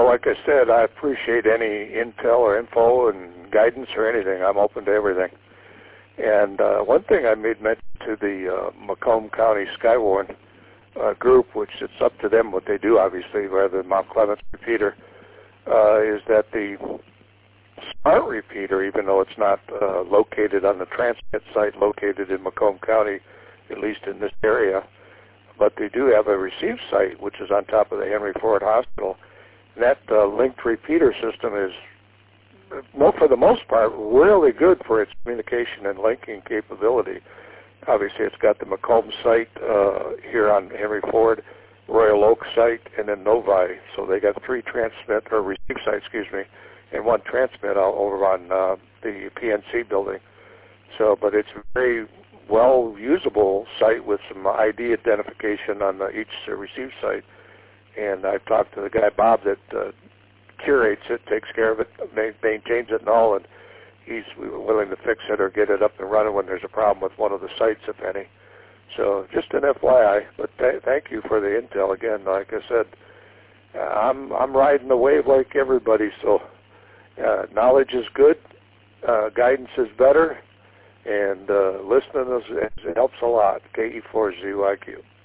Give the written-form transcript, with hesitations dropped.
like I said, I appreciate any intel or info and guidance or anything. I'm open to everything. And one thing I made mention to the Macomb County Skywarn group, which it's up to them what they do, obviously, rather than Mount Clemens repeater, is that the smart repeater, even though it's not located on the transmit site located in Macomb County, at least in this area, but they do have a receive site, which is on top of the Henry Ford Hospital. And that linked repeater system is, for the most part, really good for its communication and linking capability. Obviously, it's got the Macomb site here on Henry Ford, Royal Oak site, and then Novi. So they got 3 transmit, or receive sites, and 1 transmit over on the PNC building. So, but it's a very well usable site with some ID identification on each receive site. And I've talked to the guy, Bob, that curates it, takes care of it, maintains it and all, and he's willing to fix it or get it up and running when there's a problem with one of the sites, if any. So just an FYI, but thank you for the intel again. Like I said, I'm riding the wave like everybody, so knowledge is good, guidance is better, and listening helps a lot. KE4ZYQ.